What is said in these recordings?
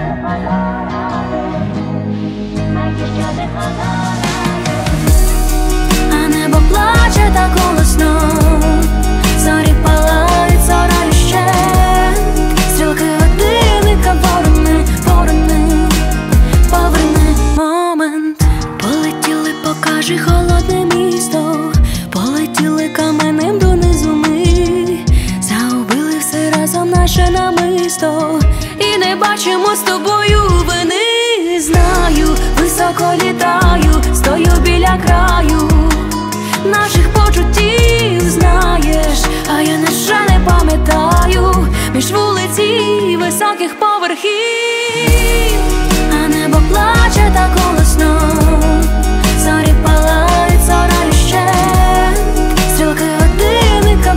А небо плаче так голосно, зорі палають, зоря ліщент, стрілки годинника поверни момент. Полетіли, покажи холодне місто, полетіли каменем донизу ми, загубили все разом наше намисто, і не бачимо з тобою вини. Знаю, високо літаю, стою біля краю наших почуттів, знаєш, а я ще не пам'ятаю між вулиці високих поверхів. А небо плаче так голосно, зорі палають, зоря ліщент, стрілки годинника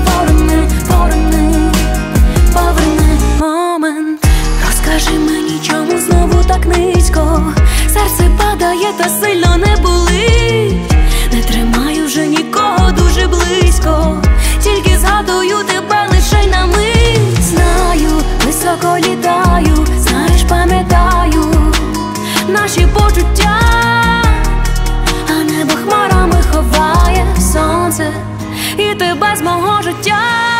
поверни момент. Розкажи мені, чому знову так низько, серце падає та сильно не болить, не тримаю вже нікого дуже близько, тільки згадую тебе лише й на мить. Знаю, високо літаю, знаєш, пам'ятаю наші почуття, а небо хмарами ховає сонце і тебе з мого життя.